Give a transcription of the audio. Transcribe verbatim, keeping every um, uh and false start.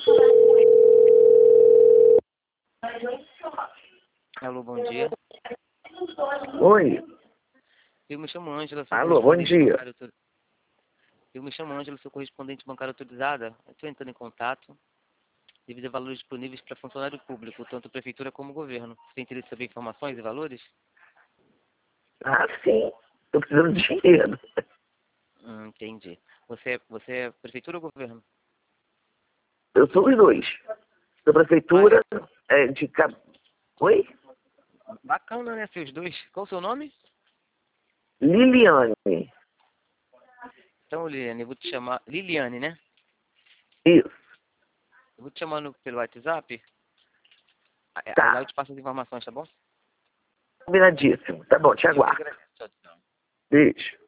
Alô, bom dia. Oi. Eu me chamo Ângela, sou Alô, bom correspondente dia. bancário autor- Eu me chamo Ângela, sou correspondente bancário autorizada. Estou entrando em contato devido a valores disponíveis para funcionário público, tanto prefeitura como governo. Você tem interesse em saber informações e valores? Ah, sim. Tô precisando de dinheiro. Hum, entendi. Você, é- você é prefeitura ou governo? Eu sou os dois. Da Ah, prefeitura, é, de... Cab- Oi? é? Bacana, né, seus dois. Qual o seu nome? Liliane. Então, Liliane, eu vou te chamar... Liliane, né? Isso. Eu vou te chamar no, pelo WhatsApp. Aí aí lá eu Tá. te passo as informações, tá bom? Combinadíssimo. Tá bom, te Eu que aguardo. agradeço. Tchau, tchau. Beijo.